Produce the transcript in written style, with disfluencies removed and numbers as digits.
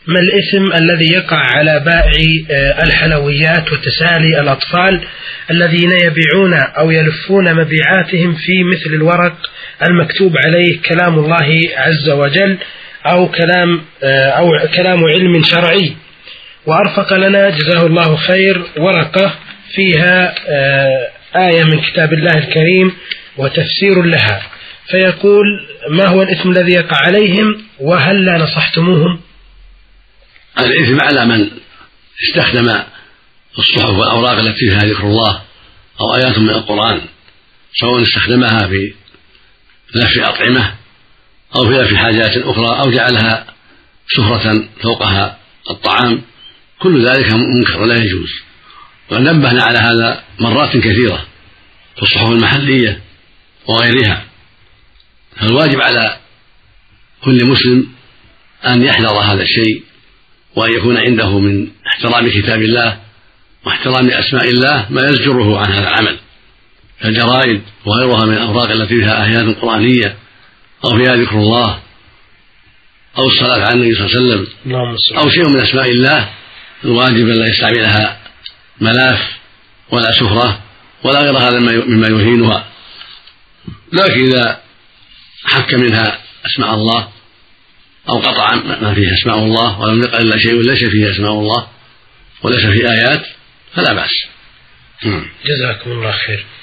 ما الإثم الذي يقع على بائعي الحلويات وتسالي الأطفال الذين يبيعون أو يلفون مبيعاتهم في مثل الورق المكتوب عليه كلام الله عز وجل أو كلام علم شرعي، وأرفق لنا جزاه الله خير ورقة فيها آية من كتاب الله الكريم وتفسير لها، فيقول: ما هو الإثم الذي يقع عليهم وهل لا نصحتموهم؟ الإثم على من استخدم الصحف والأوراق التي فيها ذكر الله أو آيات من القرآن، سواء استخدمها في لف أطعمة أو في لف حاجات أخرى أو جعلها سفرة فوقها الطعام، كل ذلك منكر لا يجوز. ونبهنا على هذا مرات كثيرة في الصحف المحلية وغيرها. فالواجب على كل مسلم أن يحذر هذا الشيء، وأن يكون عنده من احترام كتاب الله واحترام أسماء الله ما يزجره عن هذا العمل، كالجرائد وغيرها من الأوراق التي فيها آيات قرآنية أو فيها ذكر الله أو الصلاة على النبي صلى الله عليه وسلم أو شيء من أسماء الله. الواجب أن لا يستعملها ملاف ولا سفرة ولا غير هذا مما يهينها، لكن إذا حك منها أسماء الله أو قطع ما فيه أسماء الله ولم يقل إلا شيء ليس فيه أسماء الله وليس فيه آيات فلا بأس. جزاكم الله خير.